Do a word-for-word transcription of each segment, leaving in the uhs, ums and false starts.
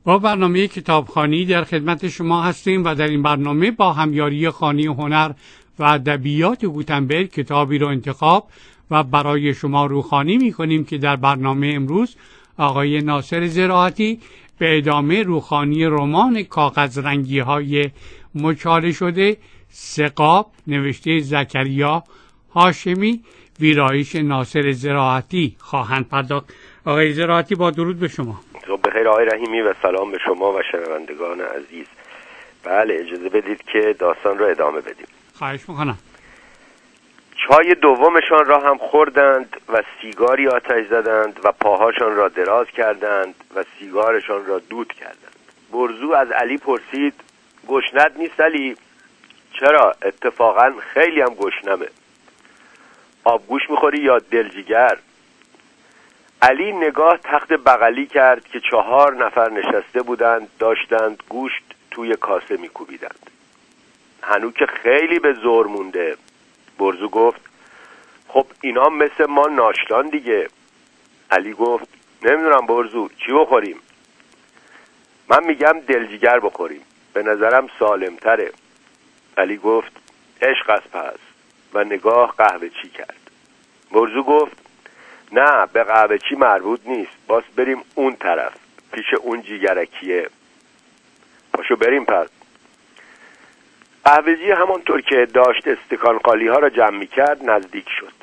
با برنامه کتابخوانی در خدمت شما هستیم و در این برنامه با همیاری خانه هنر و ادبیات گوتنبرگ کتابی را انتخاب و برای شما روخوانی می‌کنیم که در برنامه امروز آقای ناصر زراعتی به ادامه روخوانی رمان کاغذ رنگی‌های مچاله شده ثقاب نوشته زکریا هاشمی ویرایش ناصر زراعتی خواهند پرداخت. آقای زراعتی با درود به شما. خب بخیر آقای رحیمی و سلام به شما و شنوندگان عزیز. بله اجازه بدید که داستان را ادامه بدیم. خواهش میکنم. چای دومشان را هم خوردند و سیگاری آتش زدند و پاهاشان را دراز کردند و سیگارشان را دود کردند. برزو از علی پرسید گشنت نیست علی؟ چرا؟ اتفاقا خیلی هم گشنمه. آبگوش میخوری یا دلجیگر؟ علی نگاه تخت بغلی کرد که چهار نفر نشسته بودند داشتند گوشت توی کاسه میکوبیدند. هنوز که خیلی به زور مونده. برزو گفت خب اینا مثل ما ناشتان دیگه. علی گفت نمیدونم برزو چی بخوریم؟ من میگم دلجیگر بخوریم، به نظرم سالم تره. علی گفت عشق از پس و نگاه قهوه چی کرد. برزو گفت نه به قهوه چی مربوط نیست، باز بریم اون طرف پیش اون جیگرکیه. پاشو بریم پس. قهوه‌جی همانطور که داشت استکان قالی ها را جمع می کرد نزدیک شد.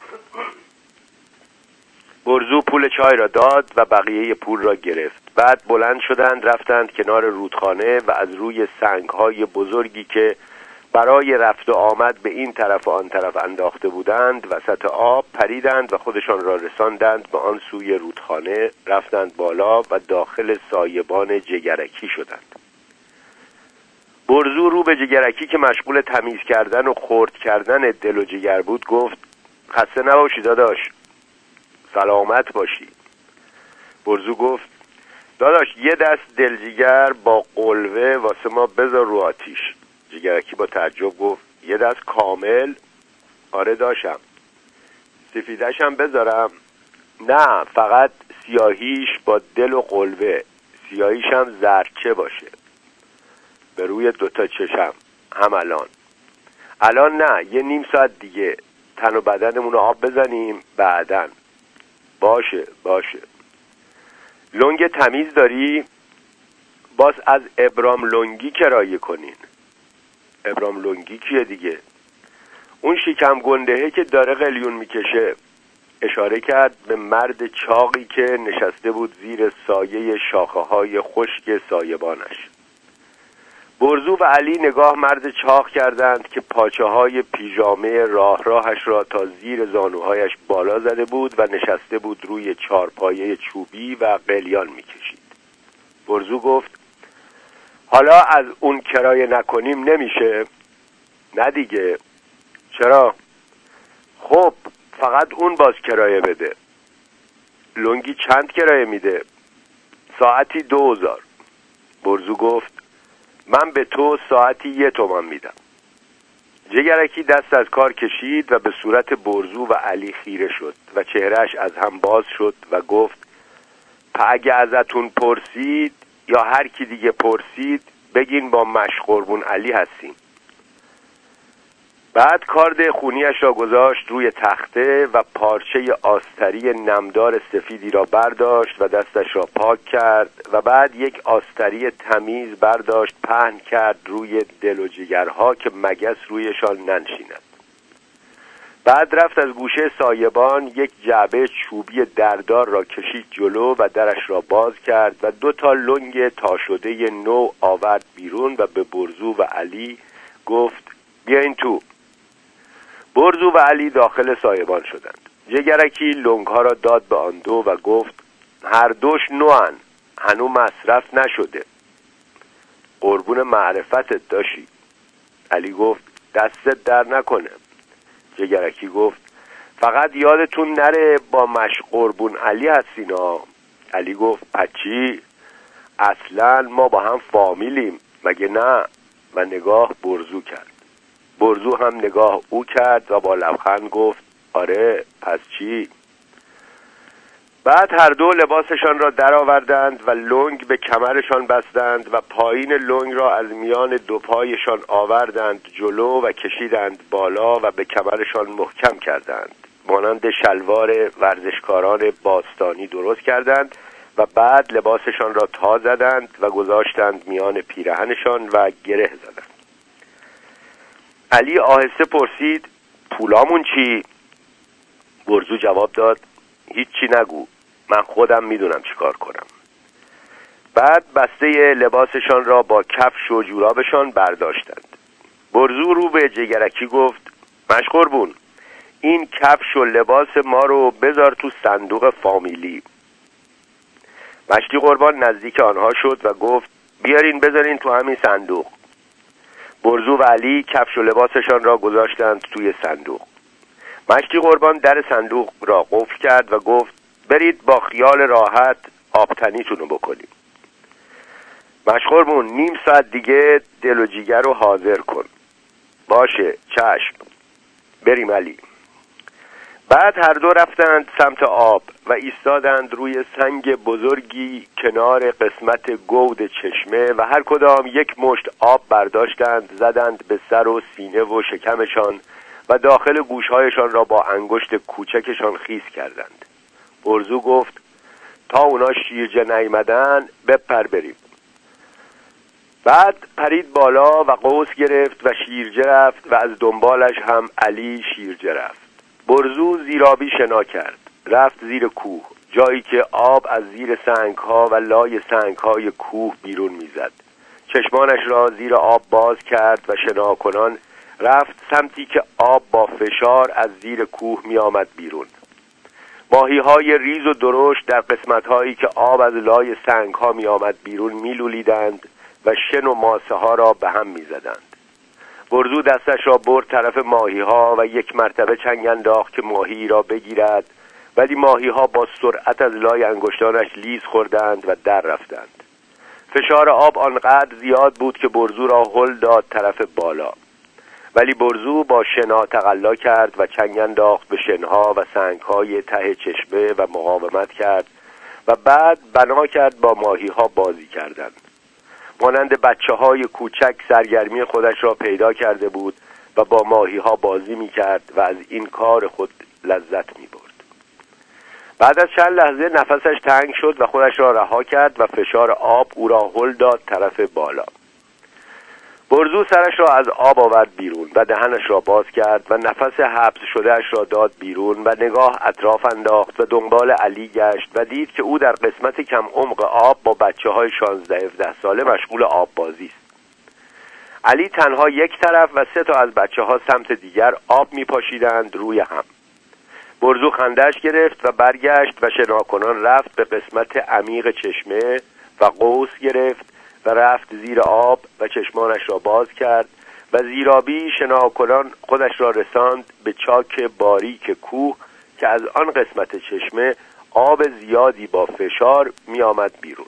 برزو پول چای را داد و بقیه پول را گرفت. بعد بلند شدند رفتند کنار رودخانه و از روی سنگ های بزرگی که برای رفت و آمد به این طرف و آن طرف انداخته بودند وسط آب پریدند و خودشان را رساندند به آن سوی رودخانه. رفتند بالا و داخل سایبان جگرکی شدند. برزو رو به جگرکی که مشغول تمیز کردن و خرد کردن دل و جگر بود گفت خسته نباشی داداش. سلامت باشی. برزو گفت داداش یه دست دلجگر با قلوه واسه ما بذار رو آتیش. جگرکی با تعجب گفت یه دست کامل؟ آره داشم. سفیدش هم بذارم؟ نه فقط سیاهیش با دل و قلوه، سیاهیش هم زرچه باشه به روی دوتا چشم. هم الان الان نه یه نیم ساعت دیگه تن و بدنمون رو آب بزنیم بعدن. باشه باشه. لنگ تمیز داری؟ باز از ابرام لنگی کرایه کنین. ابرام لنگی کیه دیگه؟ اون شیکم گندهه که داره قلیون میکشه. اشاره کرد به مرد چاقی که نشسته بود زیر سایه شاخه های خشک سایبانش. برزو و علی نگاه مرد چاق کردند که پاچه های پیژامه راه راهش را تا زیر زانوهایش بالا زده بود و نشسته بود روی چارپایه چوبی و قلیان میکشید. برزو گفت حالا از اون کرایه نکنیم نمیشه؟ نه دیگه. چرا؟ خب فقط اون باز کرایه بده. لنگی چند کرایه میده؟ ساعتی دو هزار. برزو گفت من به تو ساعتی یه تومان میدم. جگرکی دست از کار کشید و به صورت برزو و علی خیره شد و چهرهش از هم باز شد و گفت اگه ازتون پرسید یا هر کی دیگه پرسید بگین با مشقربون علی هستیم. بعد کارد خونیش را گذاشت روی تخته و پارچه آستری نمدار سفیدی را برداشت و دستش را پاک کرد و بعد یک آستری تمیز برداشت پهن کرد روی دل و جگرها که مگس رویشان ننشیند. بعد رفت از گوشه سایبان یک جعبه چوبی دردار را کشید جلو و درش را باز کرد و دو تا لنگ تا شده نو آورد بیرون و به برزو و علی گفت بیاین تو. برزو و علی داخل سایبان شدند. جگرکی لنگ ها را داد به آن دو و گفت هر دوش نوان، هنو مصرف نشده. قربون معرفتت داشی. علی گفت دستت در نکنه. جگرکی گفت فقط یادتون نره با مشقربون علی هستینا. علی گفت پچی؟ اصلا ما با هم فامیلیم مگه نه؟ و نگاه برزو کرد. برزو هم نگاه او کرد و با لبخند گفت آره پس چی؟ بعد هر دو لباسشان را درآوردند و لنگ به کمرشان بستند و پایین لنگ را از میان دو پایشان آوردند جلو و کشیدند بالا و به کمرشان محکم کردند. مانند شلوار ورزشکاران باستانی درست کردند و بعد لباسشان را تا زدند و گذاشتند میان پیرهنشان و گره زدند. علی آهسته پرسید: پولامون چی؟ برزو جواب داد: هیچی نگو، من خودم میدونم چی کار کنم. بعد بسته لباسشان را با کفش و جورابشان برداشتند. برزو رو به جگرکی گفت: مشقربون، این کفش و لباس ما رو بذار تو صندوق فامیلی. مشتی قربان نزدیک آنها شد و گفت: بیارین بذارین تو همین صندوق. برزو و علی کفش و لباسشان را گذاشتند توی صندوق. مشتی قربان در صندوق را قفل کرد و گفت: برید با خیال راحت آبتنیتون رو بکنیم. مشقربون، نیم ساعت دیگه دل و جیگر رو حاضر کن. باشه، چشم. بریم علی. بعد هر دو رفتند سمت آب و ایستادند روی سنگ بزرگی کنار قسمت گود چشمه و هر کدام یک مشت آب برداشتند، زدند به سر و سینه و شکمشان و داخل گوشهایشان را با انگشت کوچکشان خیس کردند. برزو گفت: تا اونا شیرجه نیامدن بپر بریم. بعد پرید بالا و قوس گرفت و شیرجه رفت و از دنبالش هم علی شیرجه رفت. برزو زیرابی شنا کرد، رفت زیر کوه، جایی که آب از زیر سنگ‌ها و لای سنگ‌های کوه بیرون می‌زد. چشمانش را زیر آب باز کرد و شنا کنان رفت سمتی که آب با فشار از زیر کوه می‌آمد بیرون. ماهی‌های ریز و درشت در قسمت‌هایی که آب از لای سنگ‌ها می‌آمد بیرون می‌لولیدند و شن و ماسه ها را به هم می‌زدند. برزو دستش را برد طرف ماهی ها و یک مرتبه چنگ انداخت که ماهی را بگیرد، ولی ماهی ها با سرعت از لای انگشتانش لیز خوردند و در رفتند. فشار آب آنقدر زیاد بود که برزو را هل داد طرف بالا، ولی برزو با شنا تقلا کرد و چنگ انداخت به شنها و سنگهای ته چشمه و مقاومت کرد و بعد بنا کرد با ماهی ها بازی کردن. مانند بچه های کوچک سرگرمی خودش را پیدا کرده بود و با ماهی ها بازی می کرد و از این کار خود لذت می برد. بعد از چند لحظه نفسش تنگ شد و خودش را رها کرد و فشار آب او را هل داد طرف بالا. برزو سرش را از آب آورد بیرون و دهنش را باز کرد و نفس حبس شدهش را داد بیرون و نگاه اطراف انداخت و دنبال علی گشت و دید که او در قسمت کم عمق آب با بچه های شانزده هفده ساله مشغول آب بازی است. علی تنها یک طرف و سه تا از بچه ها سمت دیگر آب می پاشیدند روی هم. برزو خندش گرفت و برگشت و شناکنان رفت به قسمت عمیق چشمه و قوس گرفت و رفت زیر آب و چشمانش را باز کرد و زیرابی شناکنان خودش را رساند به چاک باریک کوه که از آن قسمت چشمه آب زیادی با فشار می آمد بیرون.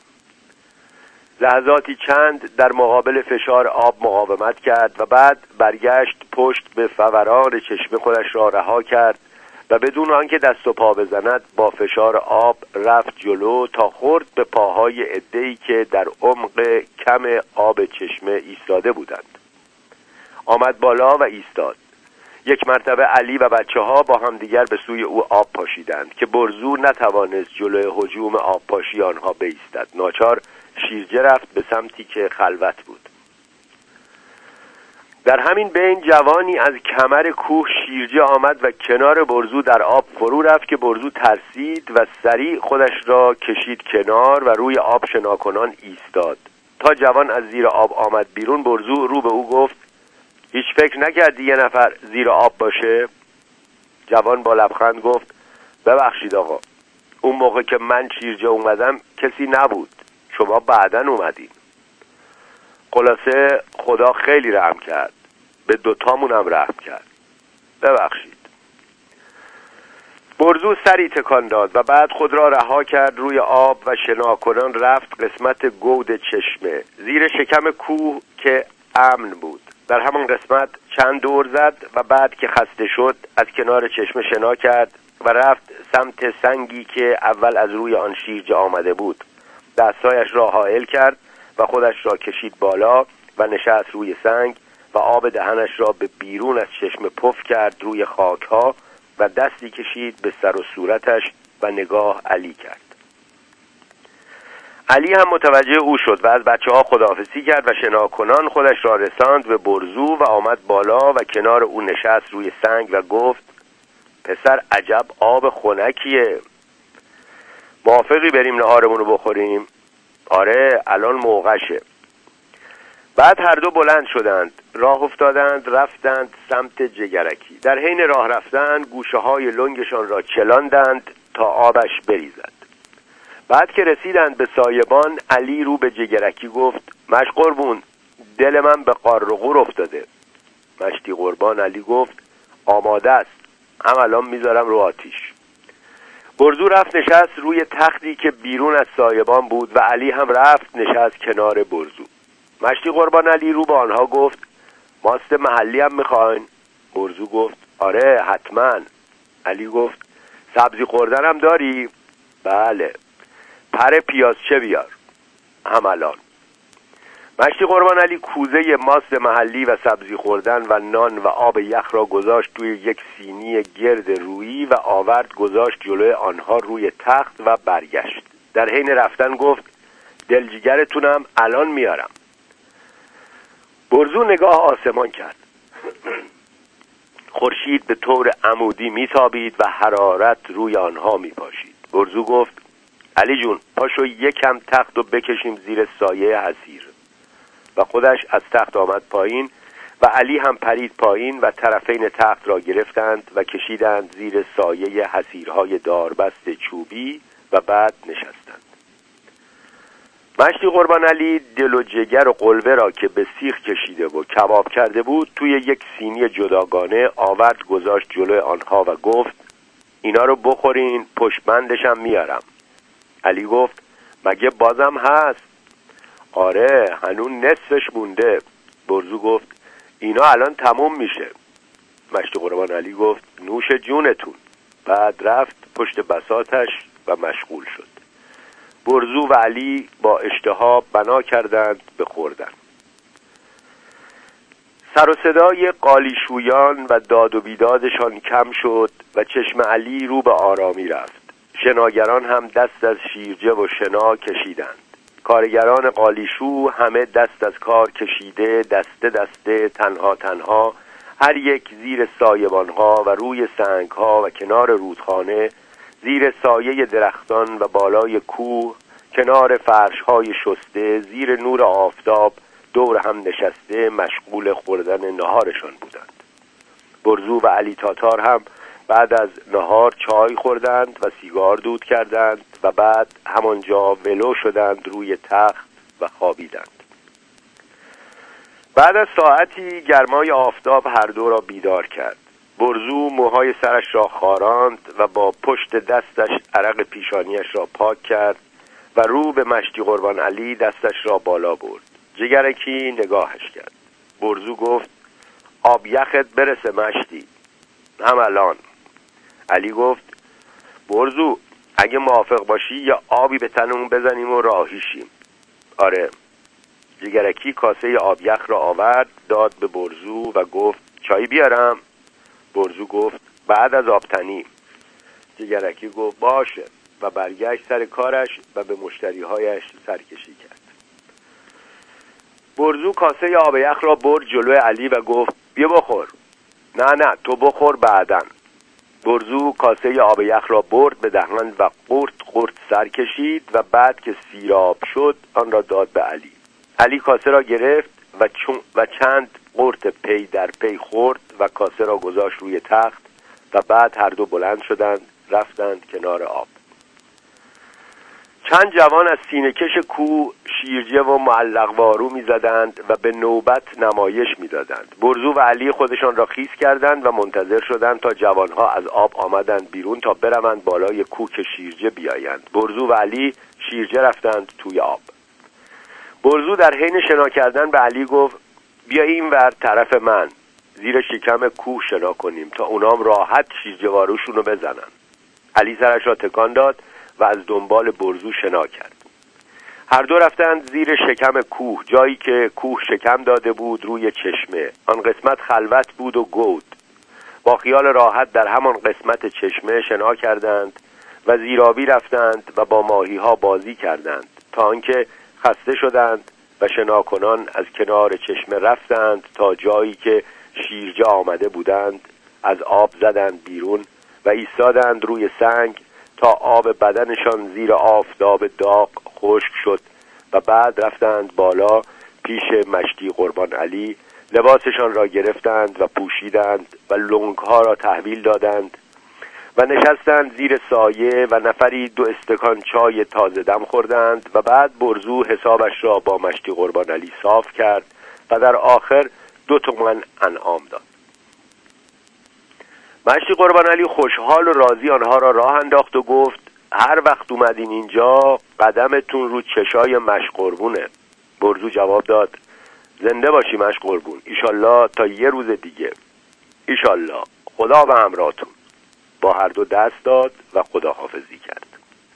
لحظاتی چند در مقابل فشار آب مقاومت کرد و بعد برگشت پشت به فوران چشمه خودش را رها کرد و بدون آنکه دست و پا بزند با فشار آب رفت جلو تا خورد به پاهای عده‌ای که در عمق کم آب چشمه ایستاده بودند. آمد بالا و ایستاد. یک مرتبه علی و بچه ها با هم دیگر به سوی او آب پاشیدند که برزو نتوانست جلوی هجوم آب پاشی آنها بایستد. ناچار شیرجه رفت به سمتی که خلوت بود. در همین بین جوانی از کمر کوه شیرجه آمد و کنار برزو در آب فرو رفت که برزو ترسید و سریع خودش را کشید کنار و روی آب شناکنان ایستاد. تا جوان از زیر آب آمد بیرون برزو رو به او گفت: هیچ فکر نکردی یه نفر زیر آب باشه؟ جوان با لبخند گفت: ببخشید آقا، اون موقع که من شیرجه اومدم کسی نبود، شما بعدن اومدین. خلاصه خدا خیلی رحم کرد، به دوتامون هم رحم کرد، ببخشید. برزو سری تکان داد و بعد خود را رها کرد روی آب و شناکنان رفت قسمت گود چشمه زیر شکم کوه که امن بود. در همان قسمت چند دور زد و بعد که خسته شد از کنار چشمه شنا کرد و رفت سمت سنگی که اول از روی آن شیرجه آمده بود. دستایش را حائل کرد و خودش را کشید بالا و نشست روی سنگ و آب دهنش را به بیرون از چشم پف کرد روی خاکها و دستی کشید به سر و صورتش و نگاه علی کرد. علی هم متوجه او شد و از بچه ها خداحافظی کرد و شناکنان خودش را رساند به برزو و آمد بالا و کنار او نشست روی سنگ و گفت پسر عجب آب خنکیه، موافقی بریم نهارمون رو بخوریم؟ آره الان موقعشه. بعد هر دو بلند شدند، راه افتادند، رفتند سمت جگرکی. در حین راه رفتن گوشه های لنگشان را چلاندند تا آبش بریزد. بعد که رسیدند به سایبان علی رو به جگرکی گفت مشت قربون، دل من به قار و قور افتاده. مشتی قربان علی گفت آماده است، هم الان میذارم رو آتیش. برزو رفت نشست روی تختی که بیرون از سایبان بود و علی هم رفت نشست کنار برزو. مشتی قربان علی رو به آنها گفت ماست محلی هم میخواین؟ برزو گفت آره حتما. علی گفت سبزی خوردن هم داری؟ بله. پر پیازچه بیار. هم الان. مشتی قربان علی کوزه ماست محلی و سبزی خوردن و نان و آب یخ را گذاشت توی یک سینی گرد رویی و آورد گذاشت جلوی آنها روی تخت و برگشت. در حین رفتن گفت دلجیگرتونم الان میارم. برزو نگاه آسمان کرد. خورشید به طور عمودی میتابید و حرارت روی آنها میپاشید. برزو گفت علی جون پاشو یکم تخت رو بکشیم زیر سایه حصیر. و خودش از تخت آمد پایین و علی هم پرید پایین و طرفین تخت را گرفتند و کشیدند زیر سایه حصیرهای داربست چوبی و بعد نشستند. مشتی قربان علی دل و جگر و قلبه را که به سیخ کشیده و کباب کرده بود توی یک سینی جداگانه آورد گذاشت جلوی آنها و گفت اینا رو بخورین، پشتبندشم میارم. علی گفت مگه بازم هست؟ آره هنون نصفش مونده. برزو گفت اینا الان تموم میشه. مشتی قربان علی گفت نوش جونتون. بعد رفت پشت بساطش و مشغول شد. برزو و علی با اشتها بنا کردند به خوردن. سر و صدای قالیشویان و داد و بیدادشان کم شد و چشم علی رو به آرامی رفت. شناگران هم دست از شیرجه و شنا کشیدند. کارگران قالیشو همه دست از کار کشیده، دسته دسته، تنها تنها، هر یک زیر سایبانها و روی سنگها و کنار رودخانه، زیر سایه درختان و بالای کوه، کنار فرشهای شسته، زیر نور آفتاب دور هم نشسته مشغول خوردن نهارشان بودند. برزو و علی تاتار هم بعد از نهار چای خوردند و سیگار دود کردند و بعد همانجا ولو شدند روی تخت و خوابیدند. بعد از ساعتی گرمای آفتاب هر دو را بیدار کرد. برزو موهای سرش را خاراند و با پشت دستش عرق پیشانیش را پاک کرد و رو به مشتی قربان علی دستش را بالا برد. جگرکی نگاهش کرد. برزو گفت آب یخت برسه مشتی. هم الان. علی گفت برزو اگه موافق باشی یا آبی به تنمون بزنیم و راهیشیم. آره. جگرکی کاسه آب یخ را آورد داد به برزو و گفت چای بیارم؟ برزو گفت بعد از آبتنی. جگرکی گفت باشه و برگشت سر کارش و به مشتریهایش سرکشی کرد. برزو کاسه آب یخ را برد جلوی علی و گفت بیا بخور. نه نه تو بخور بعدن. برزو کاسه آب یخ را برد به دهان و قورت قورت سر کشید و بعد که سیراب شد آن را داد به علی. علی کاسه را گرفت و چون و چند قورت پی در پی خورد و کاسه را گذاشت روی تخت و بعد هر دو بلند شدند رفتند کنار آب. چند جوان از سینه‌کش کوه شیرجه و معلق وارو می‌زدند و به نوبت نمایش می‌دادند. برزو و علی خودشان را خیس کردند و منتظر شدند تا جوانها از آب آمدند بیرون تا بروند بالای کوه که شیرجه بیایند. برزو و علی شیرجه رفتند توی آب. برزو در حین شنا کردن به علی گفت بیا این ور طرف من زیر شکم کوه شنا کنیم تا اونام راحت شیرجه واروشون رو بزنن. علی سرش را تکان داد و از دنبال برزو شنا کرد. هر دو رفتند زیر شکم کوه، جایی که کوه شکم داده بود روی چشمه. آن قسمت خلوت بود و گود. با خیال راحت در همان قسمت چشمه شنا کردند و زیرابی رفتند و با ماهی ها بازی کردند تا آنکه خسته شدند و شناکنان از کنار چشمه رفتند تا جایی که شیرجه آمده بودند از آب زدند بیرون و ایستادند روی سنگ تا آب بدنشان زیر آفتاب داغ خشک شد و بعد رفتند بالا پیش مشتی قربان علی. لباسشان را گرفتند و پوشیدند و لنگها را تحویل دادند و نشستند زیر سایه و نفری دو استکان چای تازه دم خوردند و بعد برزو حسابش را با مشتی قربان علی صاف کرد و در آخر دو تومن انعام داد. مشتی قربان علی خوشحال و راضی آنها را راه انداخت و گفت هر وقت اومدین اینجا قدمتون رو چشای مشت قربونه. برزو جواب داد زنده باشی مشت قربون، ایشالله تا یه روز دیگه. ایشالله، خدا به همراهتون. با هر دو دست داد و خداحافظی کرد.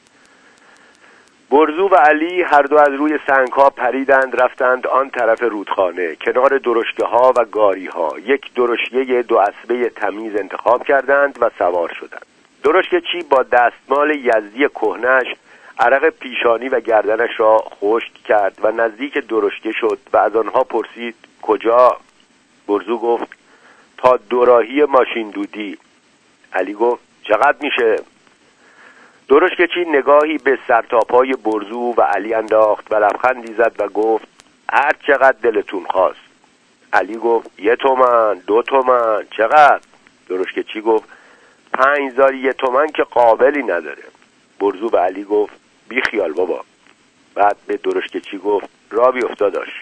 برزو و علی هر دو از روی سنگ‌ها پریدند، رفتند آن طرف رودخانه کنار درشکه‌ها و گاری‌ها. یک درشکه دو اسبه تمیز انتخاب کردند و سوار شدند. درشکه چی با دستمال یزدی کهنه‌اش عرق پیشانی و گردنش را خشک کرد و نزدیک درشکه شد و از آنها پرسید کجا؟ برزو گفت تا دوراهی ماشین دودی. علی گفت چقدر میشه؟ درشکه چی نگاهی به سرتاپای برزو و علی انداخت و لبخندی زد و گفت هر چقدر دلتون خواست. علی گفت یه تومن، دو تومن، چقدر؟ درشکه چی گفت پنج زاری یه تومن که قابلی نداره. برزو به علی گفت بی خیال بابا. بعد به درشکه چی گفت را بیفتا داشت.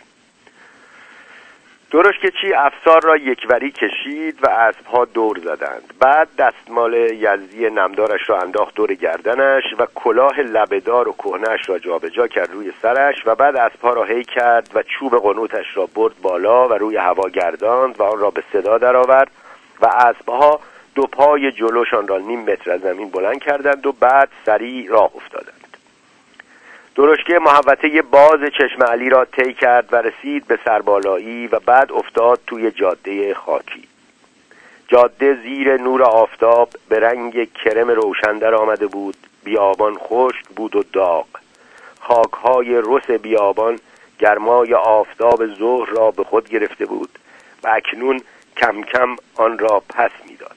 درشکه چی افسار را یکوری کشید و اسبها دور زدند. بعد دستمال یزدی نمدارش را انداخت دور گردنش و کلاه لبه‌دار و کهنه‌اش را جابجا کرد روی سرش و بعد اسبها را هی کرد و چوب قنوتش را برد بالا و روی هوا گرداند و آن را به صدا درآورد و اسبها دو پای جلوشان را نیم متر از زمین بلند کردند و بعد سریع راه افتادند. درشکه محوطه باز چشم علی را طی کرد و رسید به سربالایی و بعد افتاد توی جاده خاکی. جاده زیر نور آفتاب به رنگ کرم روشن در آمده بود. بیابان خشک بود و داغ. خاکهای رس بیابان گرمای آفتاب ظهر را به خود گرفته بود و اکنون کم کم آن را پس می‌داد.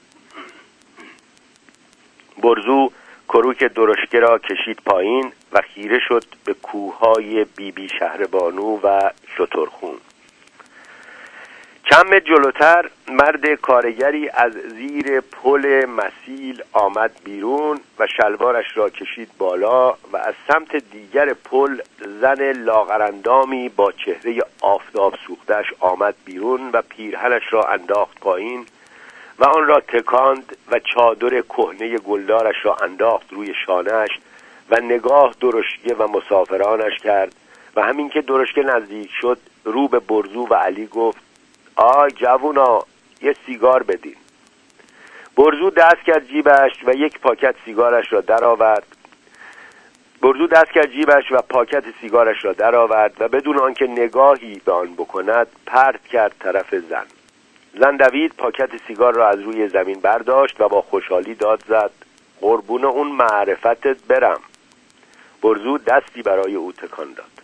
برزو کروک درشکه را کشید پایین و خیره شد به کوههای بی بی شهربانو و شترخون. چند متر جلوتر مرد کارگری از زیر پل مسیل آمد بیرون و شلوارش را کشید بالا و از سمت دیگر پل زن لاغرندامی با چهره آفتاب سوختش آمد بیرون و پیرهنش را انداخت پایین و آن را تکاند و چادر کهنه گلدارش را انداخت روی شانه‌اش و نگاه درشکه و مسافرانش کرد و همین که درشکه نزدیک شد رو به برزو و علی گفت آی جوونا یه سیگار بدین. برزو دست کرد جیبش و یک پاکت سیگارش را درآورد. برزو دست کرد جیبش و پاکت سیگارش را درآورد و بدون آنکه نگاهی به آن بکند پرت کرد طرف زن. زن دوید پاکت سیگار را از روی زمین برداشت و با خوشحالی داد زد قربون اون معرفتت برم. برزو دستی برای او تکان داد.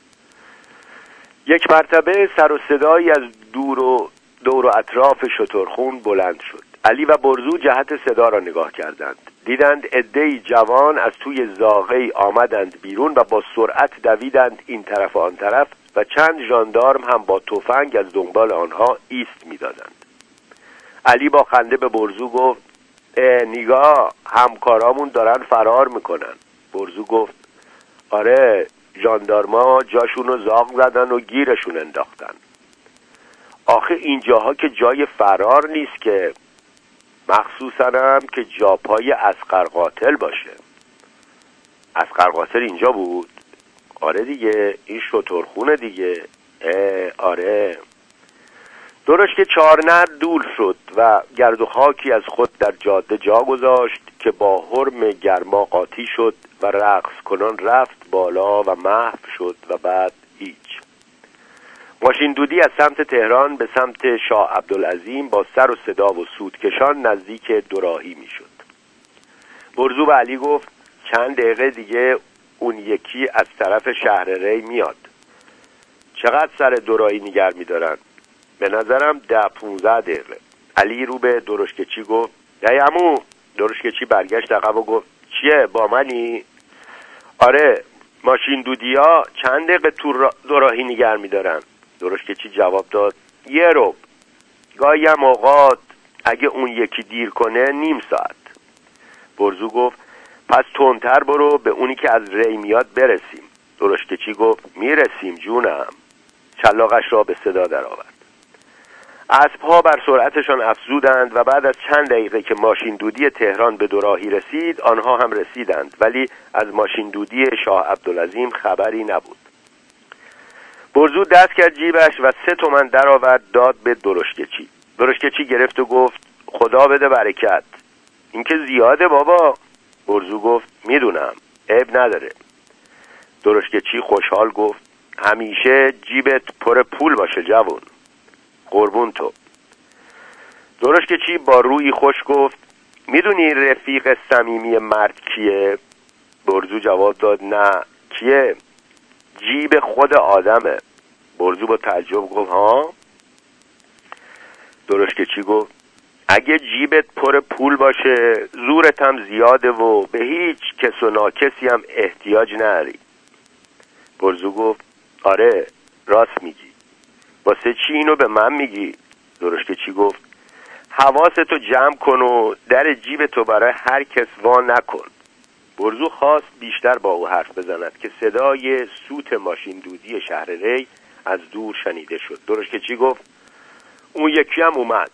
یک مرتبه سر و صدایی از دور و دور و اطراف شترخون بلند شد. علی و برزو جهت صدا را نگاه کردند. دیدند عده‌ای جوان از توی زاغه‌ای آمدند بیرون و با سرعت دویدند این طرف و آن طرف و چند ژاندارم هم با تفنگ از دنبال آنها ایست می‌دادند. علی با خنده به برزو گفت نگاه همکارامون دارن فرار میکنن. برزو گفت آره ژاندارما جاشونو زاغ زدن و گیرشون انداختن. آخه اینجاها که جای فرار نیست که، مخصوصا هم که جاپای اصغر قاتل باشه. اصغر قاتل اینجا بود؟ آره دیگه این شترخونه دیگه. آره. درشک چهارنر دول شد و گرد و خاکی از خود در جاده جا گذاشت که با حرم گرما قاطی شد و رقص کنان رفت بالا و محو شد و بعد هیچ. ماشین دودی از سمت تهران به سمت شاه عبدالعظیم با سر و صدا و سودکشان نزدیک دوراهی می شد. برزو به علی گفت چند دقیقه دیگه اون یکی از طرف شهر ری میاد. چقدر سر دوراهی نگر می دارن؟ به نظرم ده پونزده دقیقه. علی رو به درشکچی گفت ای عمو. درشکچی برگشت عقب و گفت چیه با منی؟ آره ماشین دودی ها چند دقیقه تو دوراهی نگر می دارن؟ درشکچی جواب داد یه رو. گاهی هم اوقات اگه اون یکی دیر کنه نیم ساعت. برزو گفت پس تندتر برو به اونی که از ری میاد برسیم. درشکچی گفت میرسیم جونم. شلاقش را به صدا در آورد. اسب‌ها بر سرعتشان افزودند و بعد از چند دقیقه که ماشین دودی تهران به دوراهی رسید آنها هم رسیدند، ولی از ماشین دودی شاه عبدالعظیم خبری نبود. برزو دست کرد جیبش و سه تومن در آورد داد به درشکچی. درشکچی گرفت و گفت خدا بده برکت. این که زیاده بابا. برزو گفت میدونم عیب نداره. درشکچی خوشحال گفت همیشه جیبت پر پول باشه جوون. قربون تو. درشکچی با روی خوش گفت میدونی رفیق صمیمی مرد کیه؟ برزو جواب داد نه. کیه؟ جیب خود آدمه. برزو با تعجب گفت ها؟ درشکچی گفت اگه جیبت پر پول باشه زورت هم زیاده و به هیچ کس و ناکسی هم احتیاج نداری. برزو گفت آره راست میگی. واسه چی اینو به من میگی؟ درشکچی گفت حواستو جمع کن و در جیبتو برای هر کس وا نکن. برزو خواست بیشتر با او حرف بزند که صدای سوت ماشین دودی شهر ری از دور شنیده شد. درشکچی گفت اون یکی هم اومد.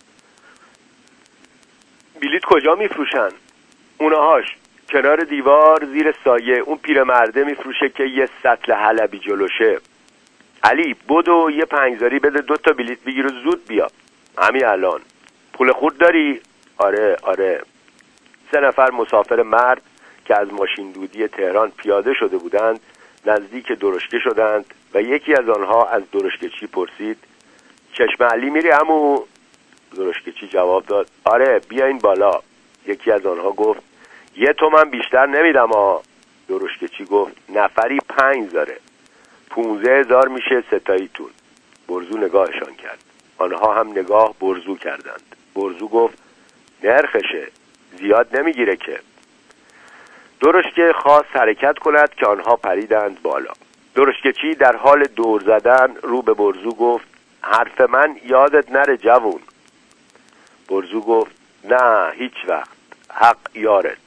بلیط کجا میفروشن؟ اونهاش کنار دیوار زیر سایه. اون پیرمرده میفروشه که یه سطل حلبی جلوشه. علی بدو یه پنجزاری بده دو تا بلیط بگیر و زود بیا. همین الان. پول خورد داری؟ آره آره. سه نفر مسافر مرد که از ماشین دودی تهران پیاده شده بودند نزدیک درشکه شدند و یکی از آنها از درشکچی پرسید چشم علی میری عمو؟ درشکچی جواب داد آره بیاین بالا. یکی از آنها گفت یه تومن بیشتر نمیدم ها. درشکچی گفت نفری پنج داره. پونزه هزار میشه ستاییتون. برزو نگاهشان کرد. آنها هم نگاه برزو کردند. برزو گفت نرخشه زیاد نمیگیره که. درشکه خواست حرکت کند که آنها پریدند بالا. درشکچی در حال دور زدن رو به برزو گفت حرف من یادت نره جوون. برزو گفت نه هیچ وقت. حق یارت.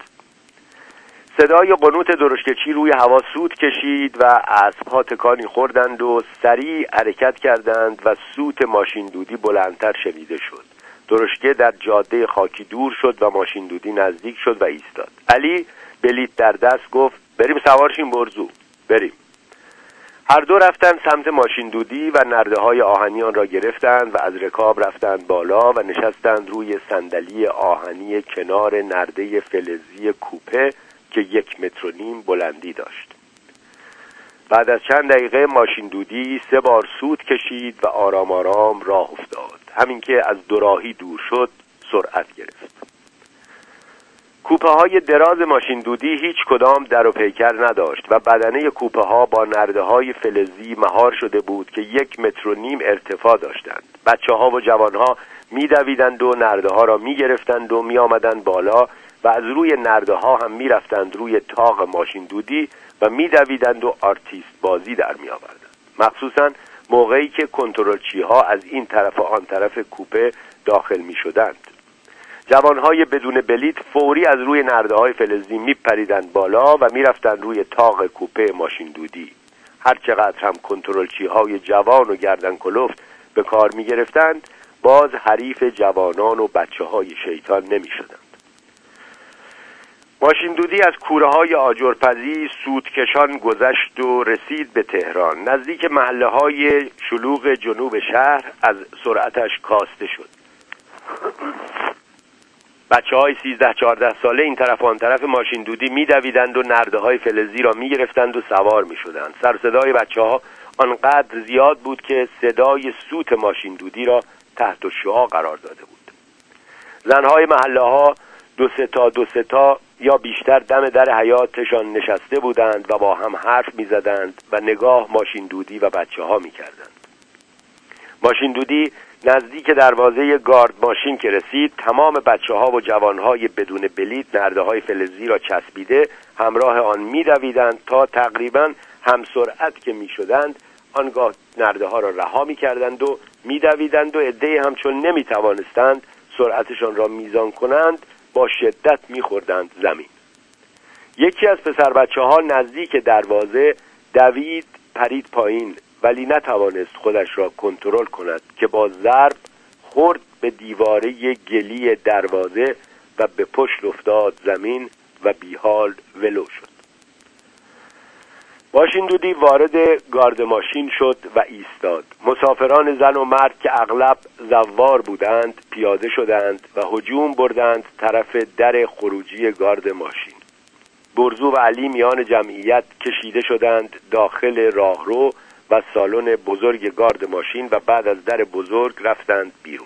صدای قنوت درشکچی روی هوا سوت کشید و اسب‌ها تکانی خوردند و سریع حرکت کردند و سوت ماشین دودی بلندتر شنیده شد. درشکه در جاده خاکی دور شد و ماشین دودی نزدیک شد و ایستاد. علی بلیط در دست گفت بریم سوارشیم برزو. بریم. هر دو رفتند سمت ماشین دودی و نرده‌های آهنی آن را گرفتند و از رکاب رفتند بالا و نشستند روی صندلی آهنی کنار نرده فلزی کوپه که یک متر و نیم بلندی داشت. بعد از چند دقیقه ماشین دودی سه بار سوت کشید و آرام آرام راه افتاد. همین که از دوراهی دور شد سرعت گرفت. کوپه های دراز ماشین دودی هیچ کدام در و پیکر نداشت و بدنه کوپه ها با نرده های فلزی مهار شده بود که یک متر و نیم ارتفاع داشتند. بچه ها و جوان ها می دویدند و نرده ها را می گرفتند و می آمدند بالا و از روی نرده ها هم می رفتند روی تاق ماشین دودی و می دویدند و آرتیست بازی در می آوردند. مخصوصا موقعی که کنترلچی ها از این طرف و آن طرف کوپه داخل می شدند. جوانهای بدون بلیط فوری از روی نرده‌های فلزی میپریدند بالا و میرفتند روی تاق کوپه ماشین دودی. هر چقدر هم کنترلچی‌های جوان و گردن کلفت به کار میگرفتند باز حریف جوانان و بچه‌های شیطان نمیشدند. ماشین دودی از کوره های آجرپزی سودکشان گذشت و رسید به تهران. نزدیک محله های شلوغ جنوب شهر از سرعتش کاسته شد. بچه های سیزده چهارده ساله این طرف آن طرف ماشین دودی می دویدند و نرده های فلزی را می گرفتند و سوار می شدند. سر صدای بچه ها آنقدر زیاد بود که صدای سوت ماشین دودی را تحت الشعاع قرار داده بود. زنهای محله ها دو سه تا دو سه تا یا بیشتر دم در حیاطشان نشسته بودند و با هم حرف می زدند و نگاه ماشین دودی و بچه ها می کردند. ماشین دودی نزدیک دروازه گارد ماشین که رسید، تمام بچه ها و جوان های بدون بلیط نرده های فلزی را چسبیده همراه آن می دویدند تا تقریبا هم سرعت که می شدند آنگاه نرده ها را رها می کردند و می دویدند و عده‌ای هم چون نمی توانستند سرعتشان را میزان کنند با شدت می خوردند زمین. یکی از پسر بچه ها نزدیک دروازه دوید پرید پایین، ولی نتوانست خودش را کنترل کند که با ضرب خورد به دیواره گلی دروازه و به پشت افتاد زمین و بیحال ولو شد. ماشین دودی وارد گارد ماشین شد و ایستاد. مسافران زن و مرد که اغلب زوار بودند پیاده شدند و هجوم بردند طرف در خروجی گارد ماشین. برزو و علی میان جمعیت کشیده شدند داخل راهرو و سالن بزرگ گارد ماشین و بعد از در بزرگ رفتند بیرون.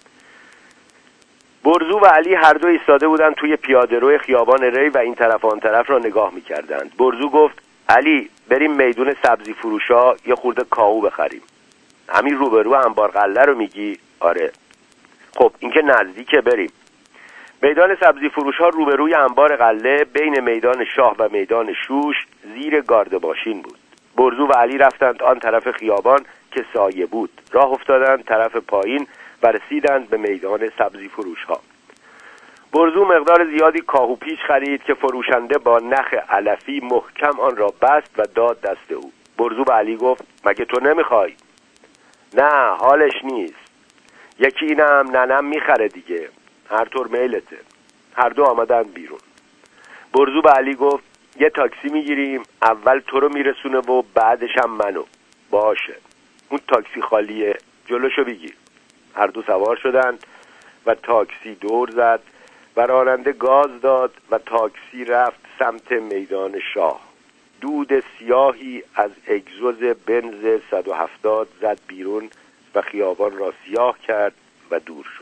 برزو و علی هر دو ایستاده بودند توی پیاده‌رو خیابان ری و این طرف آن طرف را نگاه می‌کردند. برزو گفت: علی، بریم میدون سبزی فروشا یه خورده کاهو بخریم. همین روبرو انبار غله رو میگی؟ آره. خب این که نزدیکه، بریم. میدان سبزی فروشا روبروی انبار غله بین میدان شاه و میدان شوش زیر گارد ماشین بود. برزو و علی رفتند آن طرف خیابان که سایه بود. راه افتادند طرف پایین و رسیدند به میدان سبزی فروشها. برزو مقدار زیادی کاهو پیچ خرید که فروشنده با نخ علفی محکم آن را بست و داد دست او. برزو به علی گفت: مگه تو نمیخوای؟ نه، حالش نیست. یکی اینم ننم میخره دیگه، هر طور میلته. هر دو آمدند بیرون. برزو به علی گفت: یه تاکسی میگیریم، اول تو رو میرسونه و بعدش هم منو. باشه، اون تاکسی خالیه، جلوشو بگیر. هر دو سوار شدند و تاکسی دور زد و راننده گاز داد و تاکسی رفت سمت میدان شاه. دود سیاهی از اگزوز بنز صد و هفتاد زد بیرون و خیابان را سیاه کرد و دور شد.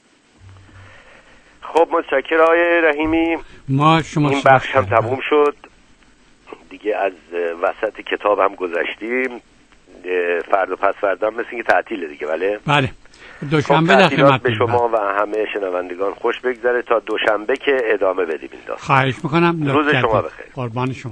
خب متشکرم آقای رحیمی. ما شما این بخش هم تموم شد دیگه، از وسط کتاب هم گذشتیم. فردا پس فردا مثل اینکه تعطیله دیگه. بله بله، دوشنبه در خدمت به شما و همه شنوندگان خوش بگذره تا دوشنبه که ادامه بدیم این داستان. خواهش میکنم. روز شما بخیر. قربان شما.